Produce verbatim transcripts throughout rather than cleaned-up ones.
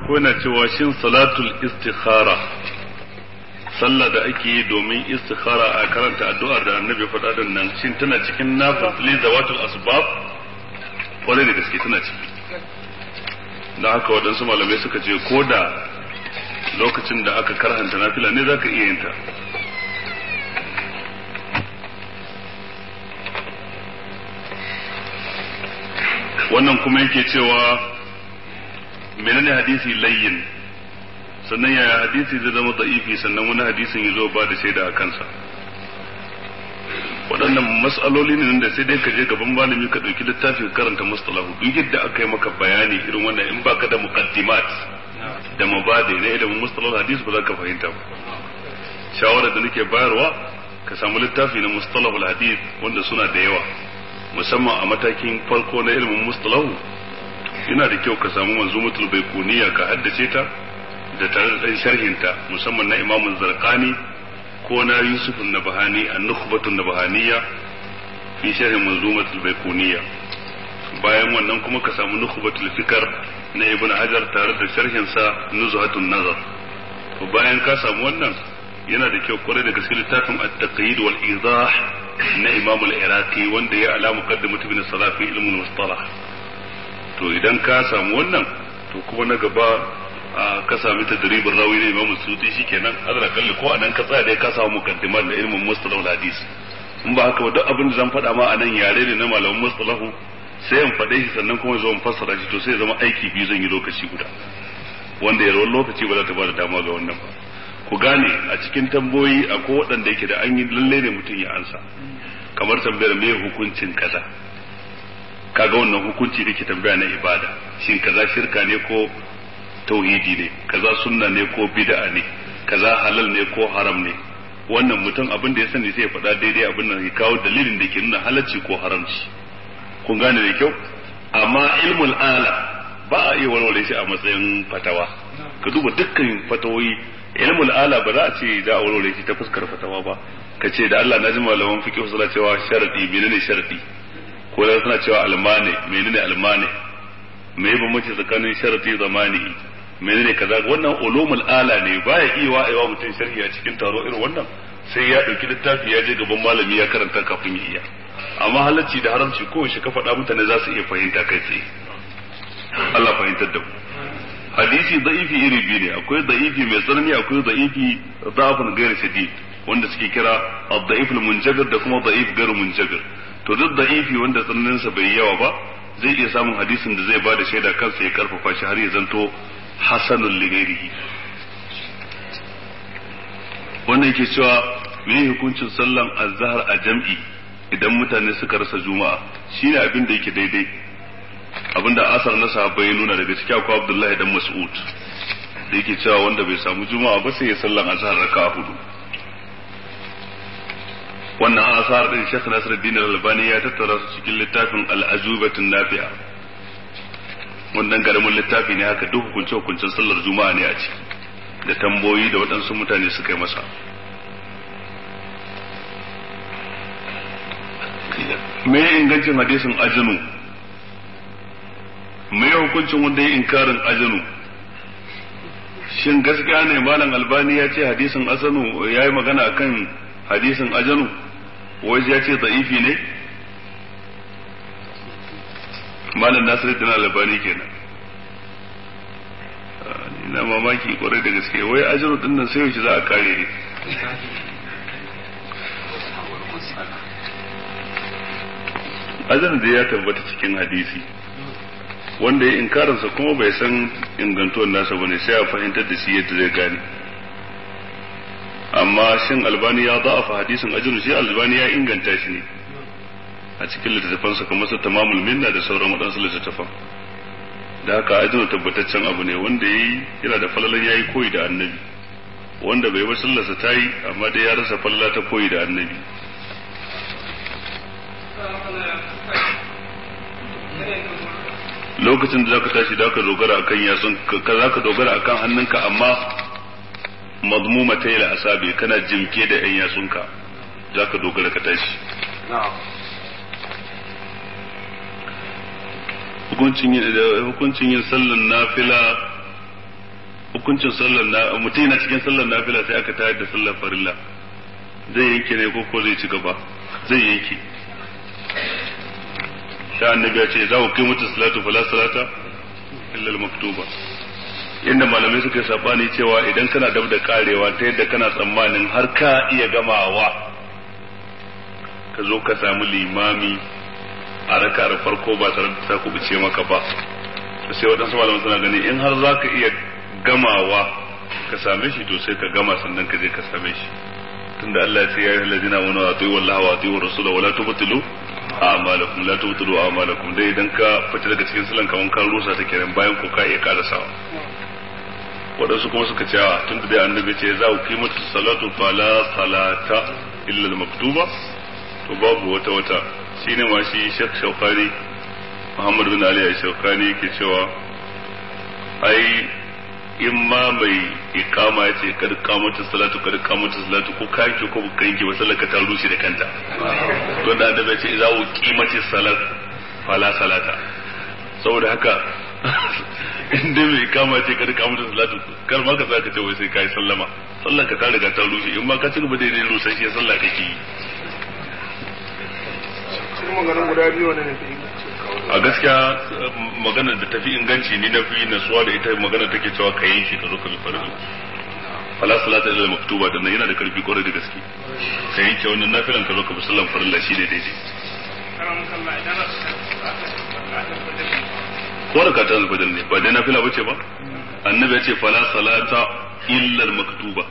ko na cewa shin salatul istikhara sallah da ake yi domin istikhara a karanta addu'ar da annabi faɗa din nan shin tana cikin nafil zawatul asbab kwarai da gaske tana ciki da haka waɗansu malamai suka ce ko da lokacin da aka karhanta nafila ne zaka iya yin ta. wannan kuma yake cewa menene hadisi layyin sannan yaya hadisi zai zama da'ifi sannan wani hadisin ya zo ba da shaida a kansa. waɗannan mas'aloli ne da sai dai ka je gaban malami ka ɗauki littafin karanta mustalahu duk yadda aka yi maka bayani irin wannan in baka da muqaddimat da mabadi na ilimin mustalahu hadis ba za ka fahimta ba. shawara da nake bayarwa ka samu littafi na mustalahu hadis wanda suna da yawa musamman a matakin farko na ilimin mustalahu yana da kyau ka samu manzumatul baikuniya ka haddace ta da tare da ɗan sharhinta musamman na imamun zarqani ko na yusuf an-nabahani an-nukhbatu an-nabahaniya fi sharh manzumatul baikuniya. bayan wannan kuma ka samu nukhbatul fikr na ibn hajar tare da sharhin sa nuzhatun nazar. to bayan ka samu wannan yana da kyau kwarai da gaske littafin at-taqyid wal idah na imam al-iraqi wanda ya ala muqaddimat ibn salah fi ilm al-mustalah. to idan ka samu wannan to kuma na gaba ka sami tadribin rawi ne imam suyuti shikenan azra kalli ko anan ka tsaya dai ka samu mukaddimat da ilmin mustalah hadis. in ba haka ba duk abin da zan faɗa ma anan yare ne na malamin mustalahu sai in faɗe shi sannan kuma zo in fassara shi to sai zama aiki biyu zan yi lokaci guda wanda yaron lokaci ba za ta ba da dama ga wannan ba. ku gane a cikin tamboyi akwai waɗanda yake da an yi lalle ne mutum ya ansa kamar tambayar me hukuncin kaza kaga wannan hukunci da ke tambaya na ibada shin kaza shirka ne ko tauhidi ne kaza sunna ne ko bid'a ne kaza halal ne ko haram ne wannan mutum abin da ya sani sai ya faɗa daidai abin da ya kawo dalilin da ke nuna halacci ko haramci. kun gane da kyau amma ilmul ala ba a iya walwale shi a matsayin fatawa. ka duba dukkan fatawoyi ilmul ala ba za a ce za a walwale shi ta fuskar fatawa ba ka ce da Allah na ji malaman fiqh suna cewa sharadi menene sharadi ko da suna cewa almane menene almane me ba mace tsakanin sharadi zamani menene kaza wannan ulumul ala ne baya iya wa'aiwa mutum sharhi a cikin taro irin wannan sai ya dauki littafi ya je gaban malami ya karanta kafin ya iya. amma halacci da haramci ko shi ka faɗa mutane za su iya fahimta kai tsaye. Allah fahimtar da mu. hadisi da'ifi iri biyu ne akwai da'ifi mai tsanani akwai da'ifi da'afun gairu shadid wanda suke kira ad-da'if al-munjabir da kuma da'if gairu munjabir. to duk da'ifi wanda tsananin sa bai yawa ba zai iya samun hadisin da zai bada shaida kansa ya karfafa shi har ya zanto hasanul li ghairihi. wannan yake cewa me hukuncin sallan azhar a jam'i idan mutane suka rasa juma'a shine abin da yake daidai abinda asar na sahabbai nuna daga cikin akwai Abdullahi dan Mas'ud da yake cewa wanda bai samu juma'a ba sai ya sallan azhar raka'a hudu. wannan asar din Sheikh Nasiruddin Al-Albani ya tattara su cikin littafin Al-Ajubatun Nafi'a wannan garamin littafi ne haka duk hukunce hukuncen sallar juma'a ne a ciki da tamboyi da waɗansu mutane suka yi masa. me ingancin hadisin ajinu me hukuncin wanda ya inkarin ajinu shin gaskiya ne malam Albani ya ce hadisin asanu yayi magana akan hadisin ajinu wai ya ce da'ifi ne malam Nasiruddin Albani kenan. ina mamaki kwarai da gaske wai ajinu din nan sai yaushe za a kare ne. ajinu da ya tabbata cikin hadisi wanda ya inkarinsa kuma bai san ingantuwar nasa bane sai a fahimtar da shi yadda zai gane. amma shin Albani ya da'afa hadisin ajinu shi Albani ya inganta shi ne a cikin littattafansa kamar su tamamul minna da sauran waɗansu littattafan. da haka ajinu tabbataccen abu ne wanda yayi yana da falalan yayi koyi da annabi wanda bai bar sallarsa tayi amma dai ya rasa falala ta koyi da annabi. lokacin da zaka tashi da ka dogara akan yatsun ka zaka dogara akan hannunka amma madmuma ta ila asabi kana jimke da yan yatsunka zaka dogara ka tashi. hukuncin yin hukuncin yin sallan nafila hukuncin sallar na mutum yana cikin sallar nafila sai aka tayar da sallar farilla zai yanke ne ko ko zai ci gaba zai yanke sai annabi ya ce za ku kai mutu salatu fala salata illa al-maktuba inda malamai suka yi sabani cewa idan kana dab da karewa ta yadda kana tsammanin har ka iya gamawa ka zo ka samu limami a rakar farko ba tare da ta kubuce maka ba sai waɗansu malamai suna gani in har za ka iya gamawa ka same shi to sai ka gama sannan ka je ka same shi tunda Allah ya ce ya yi lazina wani wa atuyi wallahi wa atuyi rasula wala tubtilu a'malakum la tubtilu a'malakum dai idan ka fita daga cikin sallan kaman ka rusa ta kenan bayan ko ka iya karasawa waɗansu kuma suka ce tunda dai annabi ce za ku kimanta salatu fala salata illa al-maktuba to babu wata wata shine ma shi Sheikh Shawkani Muhammad bin Ali Shawkani yake cewa ai in ma mai ikama ya ce kada kamata salatu kada kamata salatu ko kanki ko kanki ba sallaka ta rushe da kanta to da annabi ce idza uqimati salat fala salata saboda haka inda mai ikama ce kada kamata salatu kar ma ka zaka ce wai sai kai sallama sallaka ta riga ta rushe in ma ka ci gaba da yin rushe shi sallah kake yi maganar guda biyu ne ne a gaskiya maganar da tafi inganci ni na fi nasuwa da ita maganar take cewa ka yi shi ka zo ka bi farko fala salata illa maktuba dan yana da karfi kwarai da gaske ka yanke wannan nafilan ka zo ka bi sallan farilla shi ne daidai ko da ka ta alfajir ne ba dai nafila bace ba annabi ya ce fala salata illa maktuba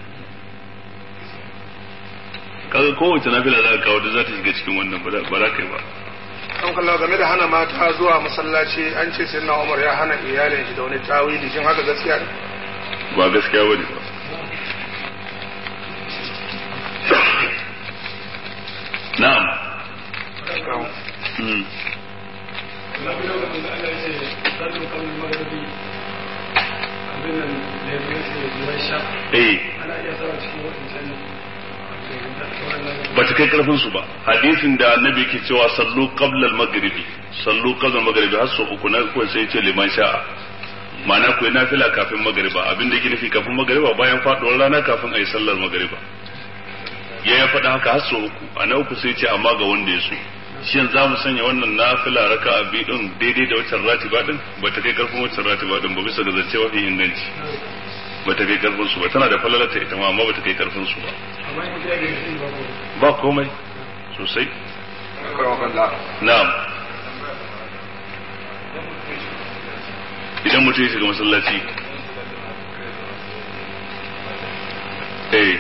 kaga kowace nafila za ka kawo da za ta shiga cikin wannan ba za ka yi ba an kalla game da hana mata zuwa masallaci an ce sai na Umar ya hana iyalin shi da wani tawili shin haka gaskiya ne ba gaskiya bane ba na'am mm eh ba ta kai karfin su ba hadisin da annabi ke cewa sallu qabla al-maghribi sallu qabla al-maghribi har so uku na ko sai ce liman sha'a ma'ana ko nafila kafin magriba abin da yake nufi kafin magriba bayan faduwar rana kafin ayi sallar magriba ya ya faɗa haka har so uku ana uku sai ce amma ga wanda ya so shin za mu sanya wannan nafila raka'a biyu din daidai da wacce ratiba din ba ta kai karfin wacce ratiba din ba bisa ga zance mafi inganci ba ta kai karfin su ba tana da falalata ita ma amma ba ta kai karfin su ba ba komai sosai na'am idan mutum ya shiga masallaci eh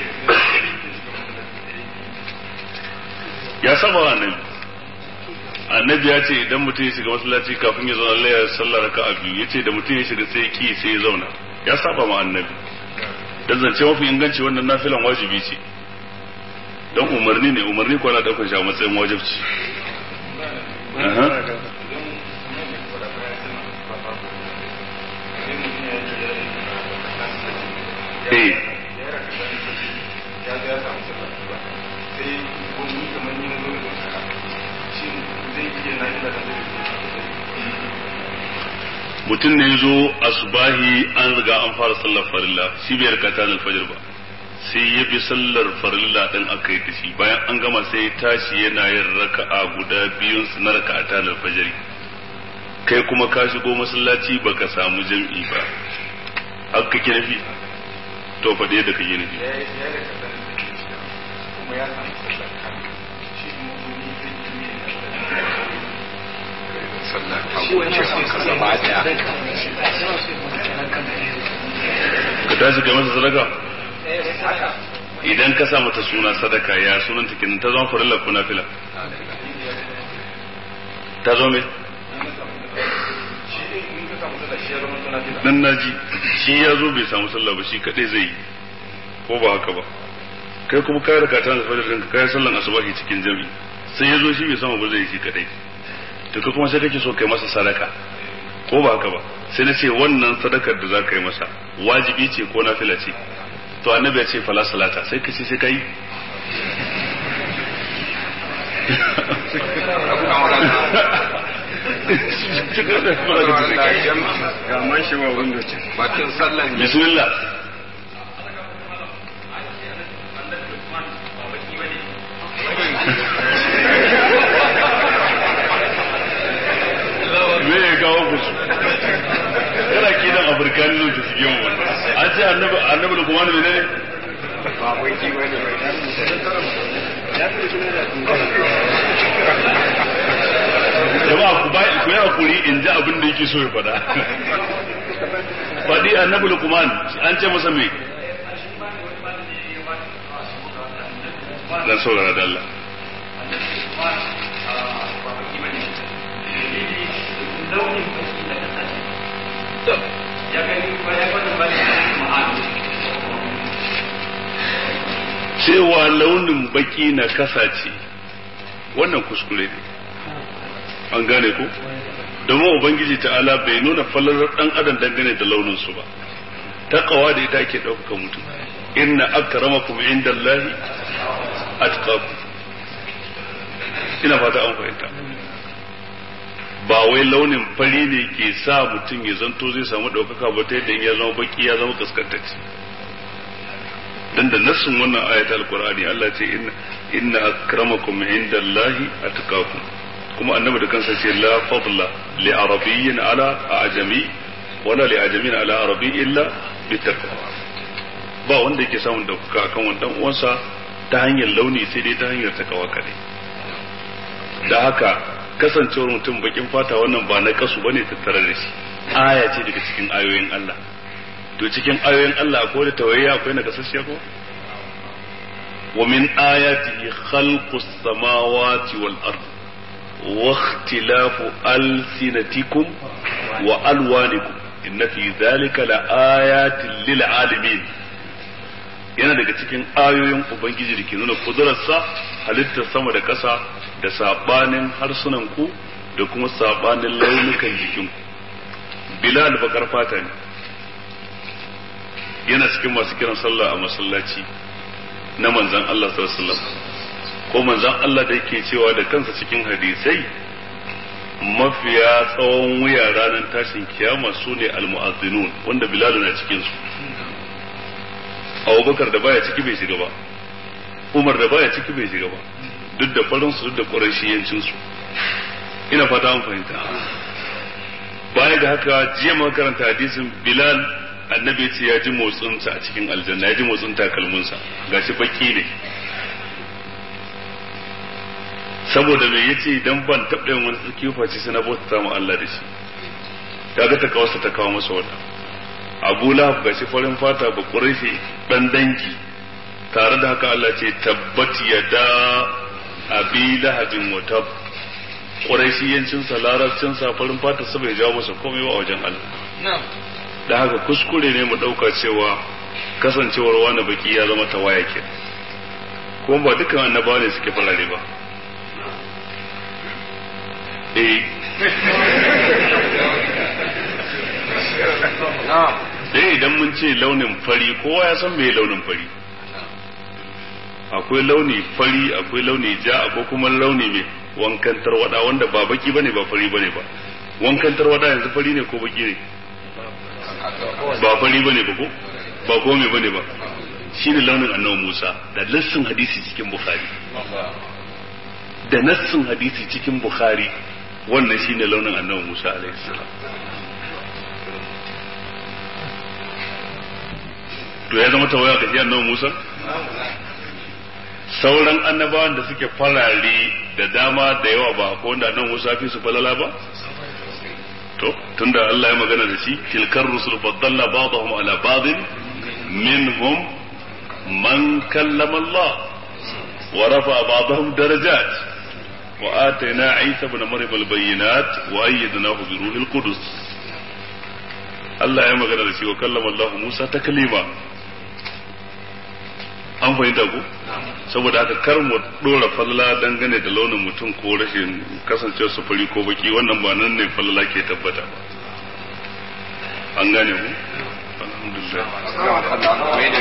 ya saba wa annabi annabi ya ce idan mutum ya shiga masallaci kafin ya zauna Allah ya sallar raka'a biyu yace da mutum ya shiga sai ya ki sai ya zauna ya saba ma annabi dan zance mafi inganci wannan nafilan wajibi ce dan umarni ne umarni ko na daukar shi a matsayin wajibci aha eh mutum ne zo asubahi an riga an fara sallar farilla shi bai rikata da alfajir ba sai ya bi sallar farilla din aka yi shi bayan an gama sai ya tashi yana yin raka'a guda biyun su na raka'ata da alfajiri kai kuma ka shigo masallaci baka samu jam'i ba haka kake nufi to fa da yadda kake nufi ka tashi kai masa sadaka idan ka sa mata suna sadaka ya sunan ta kenan ta zama farilla ko nafila ta zo me dan naji shi ya zo bai samu sallah ba shi kadai zai yi ko ba haka ba kai kuma kai raka ta alfajir ka kai sallan asubahi cikin jami'i sai ya zo shi bai samu ba zai yi shi kadai to kai kuma sai kake so kai masa sadaka ko ba haka ba sai na ce wannan sadakar da za ka yi masa wajibi ce ko nafila ce to annabi ya ce fala salata sai ka ce sai kai ga man shi wa wanda ce bakin sallan bismillah me ya kawo kusu kana kidan afirkani zo ta sige mu wannan an ce annabi annabi da kuma ne ne ba wai ki bane jama'a ku bai ku yana kuri in ji abin da yake so ya faɗa faɗi annabi Luqman an ce masa me dan saurara da Allah cewa launin baki na kasa ce wannan kuskure ne an gane ku domin ubangiji ta'ala bai nuna falalar dan adam dangane da launin su ba taqwa da ita ke dauka mutum inna akramakum indallahi atqakum ina fata an fahimta ba wai launin fari ne ke sa mutum ya zanto zai samu daukaka ba ta yadda ya zama baki ya zama kaskantacce dan da nassin wannan ayatul alqur'ani Allah ce inna inna akramakum indallahi atqakum kuma annabi da kansa ce la fadla li arabiyyin ala ajami wala li ajamin ala arabi illa bitaqwa ba wanda yake samun dauka akan wannan uwansa ta hanyar launi sai dai ta hanyar takawa kadai da haka kasancewar mutum bakin fata wannan ba na kasu bane tattare da shi aya ce daga cikin ayoyin Allah to cikin ayoyin Allah akwai da tawayya akwai na kasashiya ko wa min ayatihi khalqus samawati wal ardh واختلاف ألسنتكم وألوانكم إن في ذلك لآيات للعالمين yana daga cikin ayoyin ubangiji da ke nuna kudurarsa halittar sama da ƙasa da sabanin harsunan ku da kuma sabanin launukan jikinku. Bilal bakar fata ne yana cikin masu kiran sallah a masallaci na manzon Allah sallallahu alaihi wasallam ko manzon Allah da yake cewa da kansa cikin hadisai mafiya tsawon wuya ranar tashin kiyama su ne almu'azzinun wanda Bilal na cikin su Abubakar da baya ciki bai shiga ba Umar da baya ciki bai shiga ba duk da farin su duk da qurayshiyancin su ina fata an fahimta baya ga haka jiya mun karanta hadisin Bilal annabi ya ce ya ji motsin sa a cikin aljanna ya ji motsin takalmin sa gashi baki ne saboda mai yace idan ban taɓa yin wani tsarki face sai na bauta mu Allah da shi kaga ta kawo ta kawo masa wannan Abu Lahab gashi farin fata ba Quraishi dan danki tare da haka Allah ce tabbat yada abi lahabin wa tab Quraishi yancin sa larabcin sa farin fata sa bai jawo masa komai ba a wajen Allah da haka kuskure ne mu dauka cewa kasancewar wani baki ya zama tawaya ke kuma ba dukkan annabawa ne suke farare ba dai idan mun ce launin fari kowa ya san me launin fari akwai launi fari akwai launi ja akwai kuma launi mai wankan tarwada wanda ba baki bane ba fari bane ba wankan tarwada yanzu fari ne ko baki ne ba fari bane ba ko ba ko me bane ba shine launin annabi Musa da nassin hadisi cikin Bukhari da nassin hadisi cikin Bukhari wannan shine launin annabi Musa alaihi salam to ya zama tawaya ga annabi Musa sauran annabawan da suke farare da dama da yawa ba ko wanda annabi Musa fi su falala ba to tunda Allah ya magana da shi tilkar rusul faddalla ba'dahum ala ba'd minhum man kallama Allah wa rafa'a ba'dahum darajat وآتينا عيسى بن مريم البينات وأيدناه بروح القدس الله يا magana da shi wa kallama Allah Musa taklima an fahimta ku saboda haka kar mu dora falla dangane da launin mutum ko rashin kasancewar su fari ko baki wannan ba nan ne falla ke tabbata ba an gane ku alhamdulillah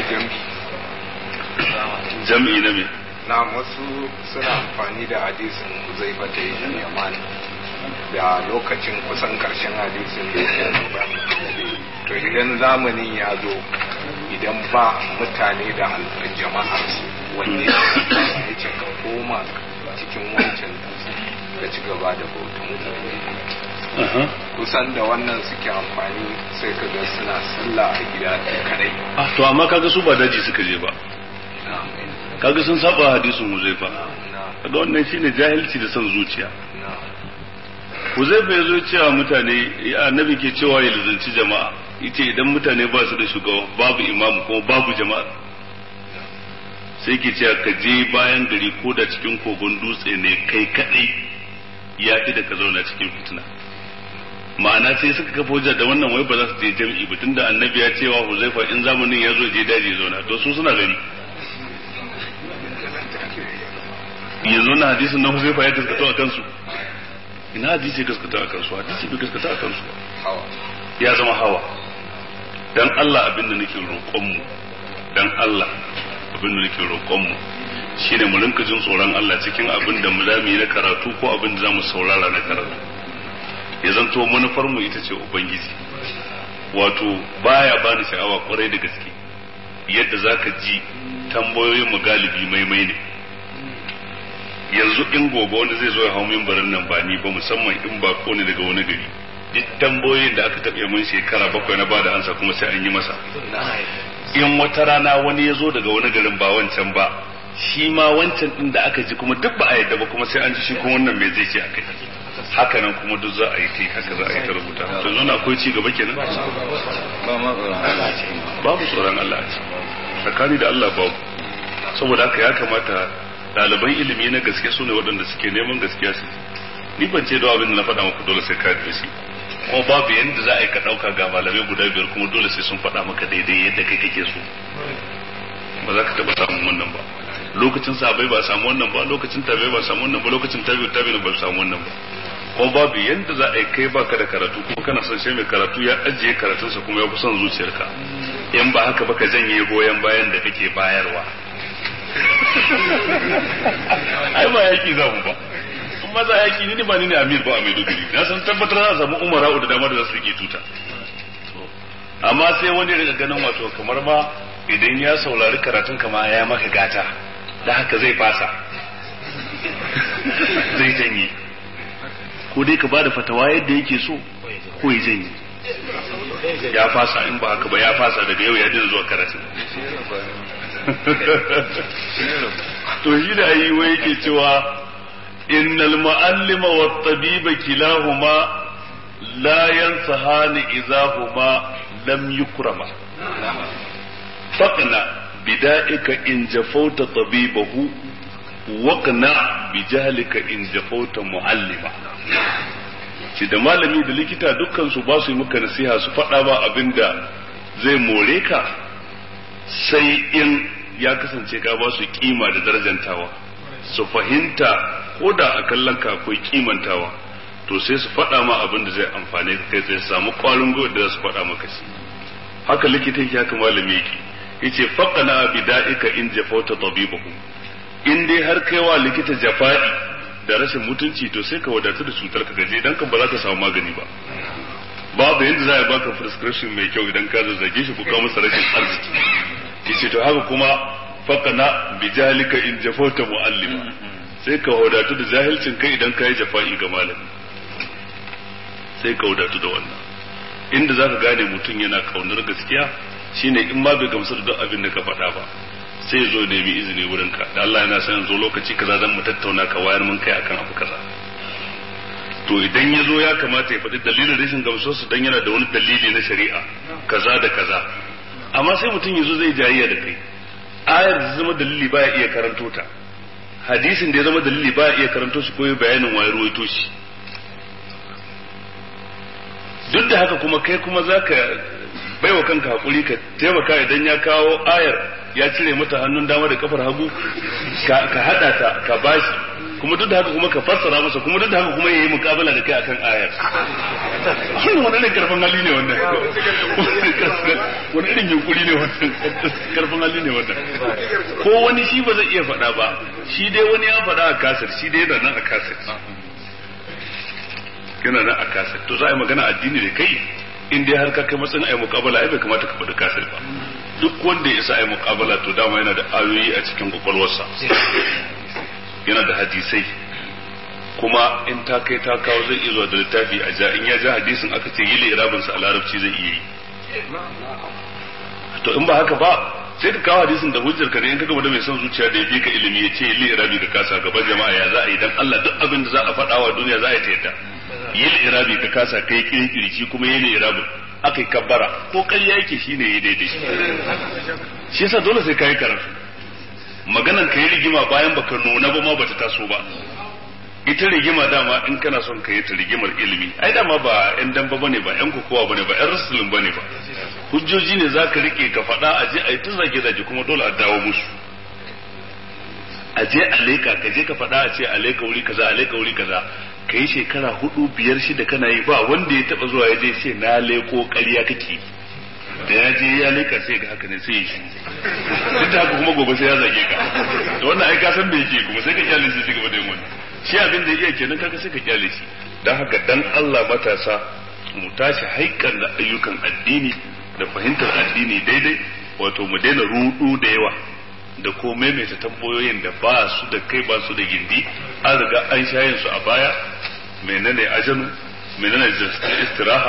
jam'i na me na wasu suna amfani da hadisin Huzaifa ta yi Yaman da lokacin kusan karshen hadisin da ya ba to idan zamanin ya zo idan ba mutane da alfan jama'ar su wanne ya ce ka koma cikin wancan da ci gaba da bautan mutane kusan da wannan suke amfani sai ka ga suna sallah a gida kadai ah to amma kaga su ba daji suka je ba kaga sun saba hadisin Huzaifa kaga wannan shine jahilci da son zuciya Huzaifa ya zo cewa mutane annabi ke cewa ya lazanci jama'a yace idan mutane ba su da shugaba babu imamu kuma babu jama'a sai ke cewa ka je bayan gari ko da cikin kogon dutse ne kai kadai ya fi da ka zauna cikin fitina ma'ana sai suka kafa hujja da wannan wai ba za su je jami'i ba tunda annabi ya cewa Huzaifa in zamanin ya zo je daji ya zauna to su suna gari yanzu na hadisin na Huzaifa ya gaskata a kansu ina hadisi ya gaskata a kansu hadisi bai gaskata a kansu ya zama hawa dan Allah abin da nake roƙon mu dan Allah abin da nake roƙon mu shine mu rinka jin tsoron Allah cikin abin da mu zamu yi na karatu ko abin da zamu saurara na karatu ya zanto manufar mu ita ce ubangiji wato baya bani sha'awa kwarai da gaske yadda zaka ji tambayoyin mu galibi maimai ne yanzu in gobe wanda zai zo ya hau mimbarin nan ba ni ba musamman in ba ko ne daga wani gari duk tambayoyin da aka taɓa mun shekara bakwai na bada ansa kuma sai an yi masa in wata rana wani ya zo daga wani garin ba wancan ba shi ma wancan din da aka ji kuma duk ba a yadda ba kuma sai an ji shi kuma wannan mai zai ce a kai haka nan kuma duk za a yi ta haka za a yi ta rubuta to zo na akwai ci gaba kenan babu tsoron Allah a ci tsakani da Allah babu saboda haka ya kamata ɗaliban ilimi na gaske su ne waɗanda suke neman gaskiya su ni ban ce da abin da na faɗa maka dole sai ka da shi kuma babu yadda za a yi ka ɗauka ga malamai guda biyar kuma dole sai sun faɗa maka daidai yadda kai kake so ba za ka taɓa samun wannan ba lokacin sahabbai ba samu wannan ba lokacin tabi'i ba samu wannan ba lokacin tabi'i tabi'i ba samu wannan ba kuma babu yadda za a yi kai baka da karatu kuma kana son shi mai karatu ya ajiye karatunsa kuma ya fi son zuciyarka in ba haka ba ka janye goyon bayan da kake bayarwa ai ba yaki za mu ba kuma za yaki ni ba ni ne amir ba a Maiduguri na san tabbatar za a samu umara da dama da za su rike tuta amma sai wani daga ganin wato kamar ma idan ya saurari karatun kama ya maka gata da haka zai fasa zai janye ko dai ka bada fatawa yadda yake so ko ya janye ya fasa in ba haka ba ya fasa daga yau ya dina zuwa karatun to shi da yi wai yake cewa innal mu'allima wat tabiba kilahuma la yansahani idahuma lam yukrama faqna bida'ika in jafauta tabibahu waqna bijahlika in jafauta mu'allima shi da malami da likita dukkan su ba su yi maka nasiha su faɗa ba abinda zai more ka sai in ya kasance ka ba su kima da darajantawa su fahimta ko da a kallon ka akwai kimantawa to sai su faɗa ma abin da zai amfane ka kai sai su samu ƙwarin gwiwa da za su faɗa maka shi haka likita yake haka malami yake yace faqana bida'ika in jafauta tabibahu in dai har kaiwa likita jafa'i da rashin mutunci to sai ka wadatu da cutar ka gaje dan kan ba za ka samu magani ba babu yanda za a baka prescription mai kyau idan ka zazzage shi ko ka masa rashin arziki yace to haka kuma faqana bijalika in jafauta muallima sai ka wadatu da jahilcin kai idan kai jafa'i ga malami sai ka wadatu da wannan inda zaka gane mutum yana kaunar gaskiya shine in ma bai gamsu da duk abin da ka faɗa ba sai ya zo nemi izini wurin ka da Allah yana son zo lokaci kaza zan mu tattauna ka wayar mun kai akan abu kaza to idan ya zo ya kamata ya faɗi dalilin rashin gamsuwarsu dan yana da wani dalili na shari'a kaza da kaza amma sai mutum ya zo zai jayayya da kai ayar da zama dalili baya iya karanto ta hadisin da ya zama dalili baya iya karanto shi ko ya bayanin wayar ruwaito shi duk da haka kuma kai kuma zaka baiwa kanka hakuri ka taimaka idan ya kawo ayar ya cire mata hannun dama da kafar hagu ka hada ta ka bashi kuma duk da haka kuma ka fassara masa kuma duk da haka kuma yayi mukabala da kai akan ayar wannan wani irin karfin hali ne wannan wani irin yunkuri ne wannan karfin hali ne wannan ko wani shi ba zai iya faɗa ba shi dai wani ya faɗa a kasar shi dai yana nan a kasar yana nan a kasar to za a yi magana addini da kai in dai har ka kai matsayin ai muqabala ai bai kamata ka faɗi kasar ba duk wanda ya isa ai muqabala to dama yana da ayoyi a cikin kwakwalwarsa yana da hadisai kuma in ta kai ta kawo zai iya zuwa da littafi a ja in ya ja hadisin aka ce yi li'irabin sa a larabci zai iya yi to in ba haka ba sai ka kawo hadisin da hujjar ka ne in ka gaba da mai son zuciya da ya bi ka ilimi ya ce li'irabi ka kasa gaban jama'a ya za a yi dan Allah duk abin da za a faɗa wa duniya za a yi ta yadda yi li'irabi ka kasa kai kirkiri shi kuma yi li'irabin aka yi kabbara ko ƙarya yake shine ya daidai shi yasa dole sai ka yi karatu maganan ka yi rigima bayan baka nuna ba ma bata taso ba ita rigima dama in kana son ka yi ta rigimar ilimi ai dama ba yan damba bane ba yan kokowa bane ba yan rasulun bane ba hujjoji ne zaka rike ka faɗa a je a yi ta zage zage kuma dole a dawo musu a je a leka ka je ka faɗa a ce a leka wuri kaza a leka wuri kaza ka yi shekara hudu biyar shida kana yi ba wanda ya taba zuwa ya je sai na leko ƙarya kake da ya je ya leka sai ga haka ne sai ya shi duk da haka kuma gobe sai ya zage ka to wannan ai ka san me yake kuma sai ka kyale shi gaba da yin wannan shi abin da iya kenan kaga sai ka kyale shi dan haka dan Allah matasa mu tashi haikan da ayyukan addini da fahimtar addini daidai wato mu daina rudu da yawa da ko maimaita tambayoyin da ba su da kai ba su da gindi an riga an shayin su a baya menene ajanu menene istiraha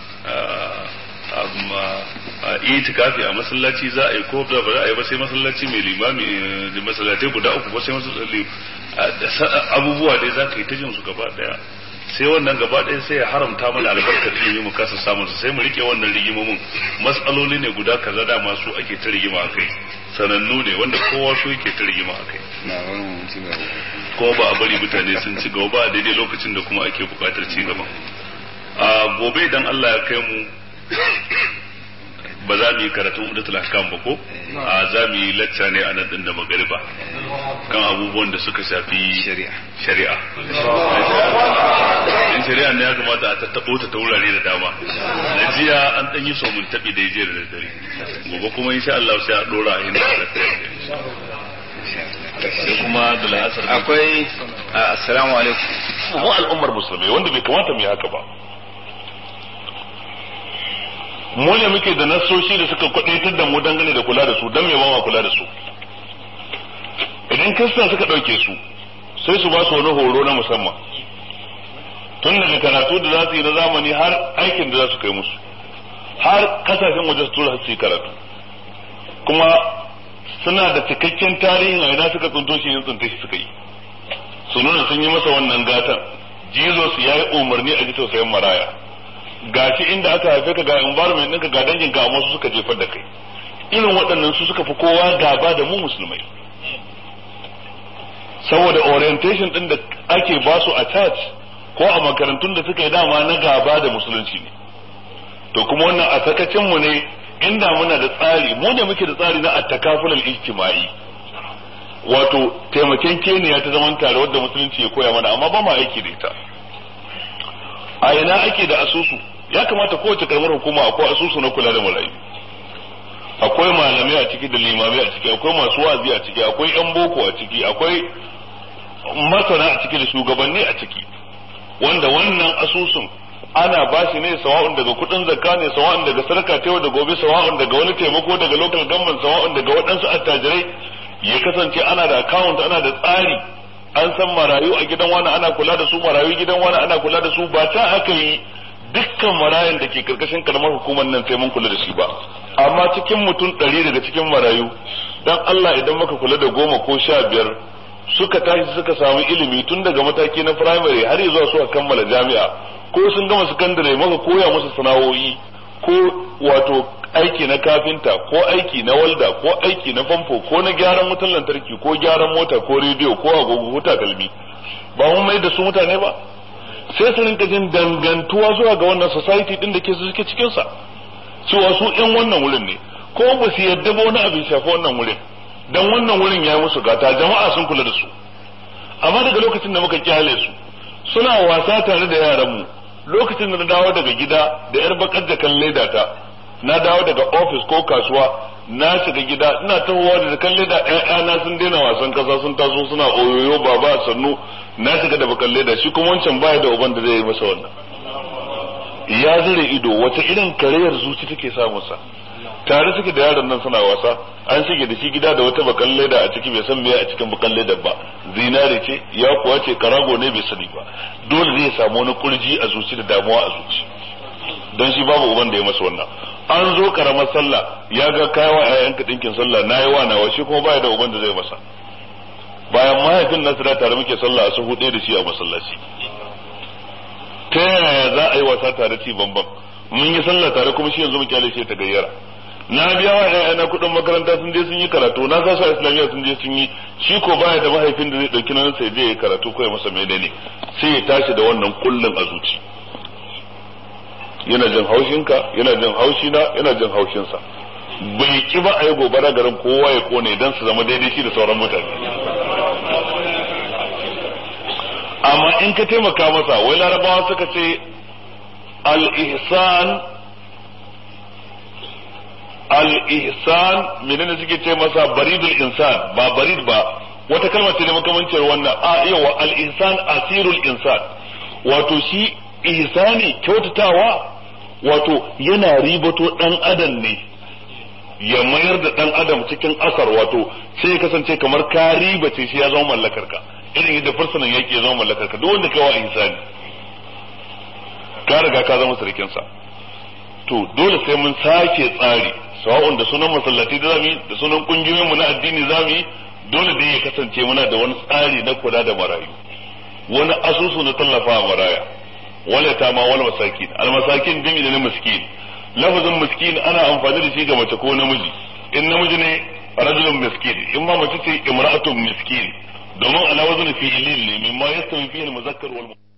amma itikafi a masallaci za a yi ko ba za a yi ba sai masallaci mai limami da masallatai guda uku ba sai masallaci abubuwa dai za ka yi ta jin su gaba daya sai wannan gaba daya sai ya haramta mana albarkar ilimi mu kasa samun su sai mu rike wannan rigimomin matsaloli ne guda kaza da masu ake ta rigima akai sanannu ne wanda kowa su yake ta rigima akai ko ba a bari mutane sun ci gaba ba daidai lokacin da kuma ake bukatar ci gaba a gobe idan Allah ya kai mu ba za mu yi karatun udatul ahkam ba ko a za mu yi lacca ne a nan din da magariba kan abubuwan da suka shafi shari'a shari'a in shari'a ne ya kamata a tattabo ta ta wurare da dama na jiya an dan yi so mun tabi da jiya da dare gobe kuma insha Allah sai a dora a inda da sai kuma da la'asar akwai assalamu alaikum mu al'ummar musulmai wanda bai kamata mu yi haka ba mu ne muke da nassoshi da suka kwadaitar da mu dangane da kula da su dan me ba ma kula da su idan kirista suka dauke su sai su ba su wani horo na musamman tun daga karatu da za su yi na zamani har aikin da za su kai musu har kasashen waje su tura su yi karatu kuma suna da cikakken tarihin a ina suka tsunto shi yin tsunto shi suka yi su nuna sun yi masa wannan gatan Jesus ya yi umarni a ji tausayin maraya gashi inda aka haife ka ga environment ɗinka ga dangin ga wasu suka jefar da kai irin waɗannan su suka fi kowa gaba da mu musulmai saboda orientation ɗin da ake ba su a church ko a makarantun da suka yi dama na gaba da musulunci ne to kuma wannan a sakacin mu ne inda muna da tsari mu ne muke da tsari na attakaful al-ijtimai wato taimakekeniya ta zaman tare wadda musulunci ya koya mana amma ba ma aiki da ita a ina ake da asusu ya kamata kowace karamar hukuma akwai asusu na kula da marayu akwai malamai a ciki da limamai a ciki akwai masu wazi a ciki akwai yan boko a ciki akwai masana a ciki da shugabanni a ciki wanda wannan asusun ana ba shi ne sawa'un daga kudin zakka ne sawa'un daga sadaka ta yau da gobe sawa'un daga wani taimako daga local government sawa'un daga waɗansu attajirai ya kasance ana da account ana da tsari an san marayu a gidan wani ana kula da su marayu gidan wani ana kula da su ba ta aka yi dukkan marayun da ke karkashin karamar hukumar nan sai mun kula da shi ba amma cikin mutum ɗari daga cikin marayu dan Allah idan muka kula da goma ko sha biyar suka tashi suka samu ilimi tun daga mataki na primary har zuwa suka kammala jami'a ko sun gama sakandare maka koya musu sana'o'i ko wato aiki na kafinta ko aiki na walda ko aiki na famfo ko na gyaran wutar lantarki ko gyaran mota ko rediyo ko agogo ko takalmi ba mun mai da su mutane ba sai su rinka jin dangantuwa zuwa ga wannan society din da ke suke cikin sa cewa su ɗan wannan wurin ne ko ba su yadda ba wani abin shafi wannan wurin dan wannan wurin ya yi musu gata jama'a sun kula da su amma daga lokacin da muka kyale su suna wasa tare da yaran mu lokacin da na dawo daga gida da yar bakar jakan leda ta na dawo daga office ko kasuwa na shiga gida ina tahowa da jakan leda ƴaƴana sun daina wasan kasa sun taso suna oyoyo baba sannu na shiga da bakan leda shi kuma wancan baya da uban da zai yi masa wannan ya zure ido wata irin karayar zuci take samunsa. Tare suke da yaron nan suna wasa, an shige da shi gida da wata bakan leda a ciki bai san me a cikin bakan leda ba, zinare ce ya kuwa ce karago ne bai sani ba. Dole zai samu wani kurji a zuci da damuwa a zuci, don shi babu uban da ya masa wannan. An zo karamar sallah ya ga kayawa ƴaƴanka dinkin sallah nayi wa nawa, shi kuma baya da uban da zai masa. Bayan mahaifin nasu da tare muke sallah a sahu ɗaya da shi a masallaci. Ta yaya za a yi wasa tare ci bambam? Mun yi sallah tare kuma shi yanzu mu kyale shi ta gayyara. Na biya wa ƴaƴana kuɗin makaranta sun je sun yi karatu, na sa su islamiyya sun je sun yi, shi ko baya da mahaifin da zai ɗauki nan sai je ya karatu ko ya masa menene, sai ya tashi da wannan kullun a zuci. Yana jin haushinka, yana jin haushina, yana jin haushinsa. Bai ki ba a yi gobara garin kowa ya kone dan su zama daidai shi da sauran mutane. Amma in ka taimaka masa, wai larabawa suka ce al-ihsan al-ihsan menene suke ce masa baridul insan, ba barid ba, wata kalma ce da makamancin wannan. A yawa al-ihsan asirul insan, wato shi ihsani kyautatawa wato yana ribato dan adam ne ya mayar da dan adam cikin asar, wato sai ya kasance kamar ka ribace shi ya zama mallakar ka, irin yadda fursunan yake ya zama mallakar ka. Duk wanda kai wa ihsani ka riga ka zama sarkin sa. To dole sai mun sake tsari, sawa'un da sunan masallati da zamu yi, da sunan kungiyoyin mu na addini zamu yi, dole dai ya kasance muna da wani tsari na kula da marayu, wani asusu na tallafa maraya, wala ta ma wal masakin. Al masakin jami'i ne miskin. Lafazin miskin ana amfani da shi ga mace ko namiji. In namiji ne rajulun miskin, in ma mace ce imra'atun miskin, domin ala wazn fi'lin ne mimma yastawi fihi al muzakkar wal